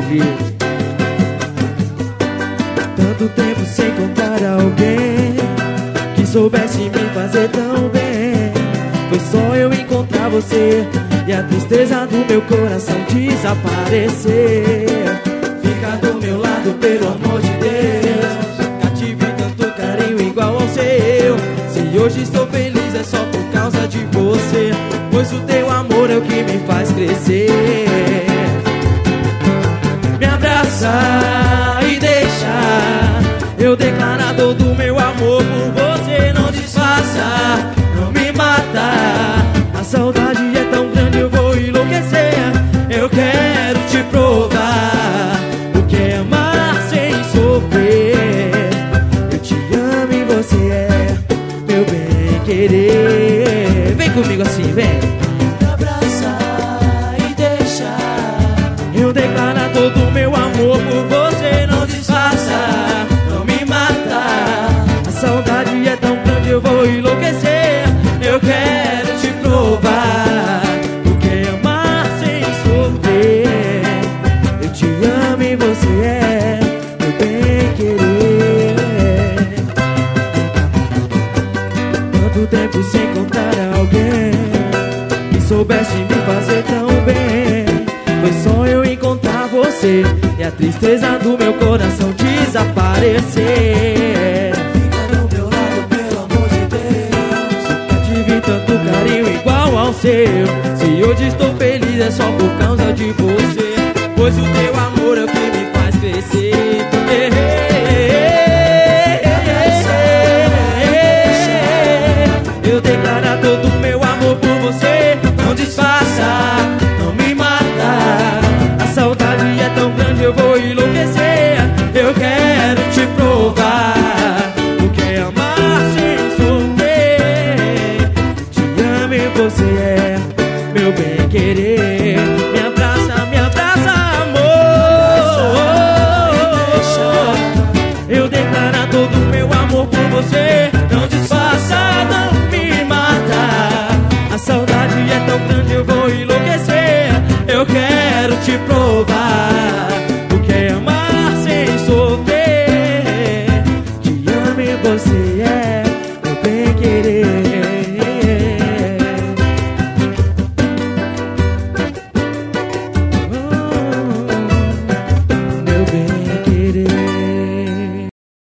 vezes. Tanto tempo sem encontrar alguém que soubesse me fazer tão bem. Foi só eu encontrar você e a tristeza do meu coração desaparecer. Fica do meu lado, pelo amor de Deus. Já tive tanto carinho igual ao seu. Se hoje estou feliz é só por causa de você, pois o teu amor é o que me faz crescer. Me abraça e deixa eu declarar todo o meu amor por você. Não disfarça, não me mata. A saudade é tão grande, eu vou enlouquecer. Eu quero te provar o que é amar sem sofrer. Eu te amo e você é meu bem querer. Vem comigo assim, vem. Me abraça e deixa eu declarar todo o meu amor por você. Não disfarça, não me mata. A saudade é tão grande, eu vou enlouquecer. Eu quero te provar o que é amar sem sofrer. Eu te amo e você é meu bem querer. Tanto tempo sem encontrar alguém que soubesse me fazer tão bem. Foi só eu encontrar você e a tristeza do meu coração desaparecer. Fica do meu lado, pelo amor de Deus. Já tive tanto carinho igual ao seu. Se hoje estou feliz é só por causa de você, pois o teu amor é o que me faz crescer. Eu declarar todo o meu amor por você. Não disfarça, não me mata. A saudade é tão grande, eu vou enlouquecer. Eu quero te provar o que é amar sem sofrer. Te amo e você é meu bem querer.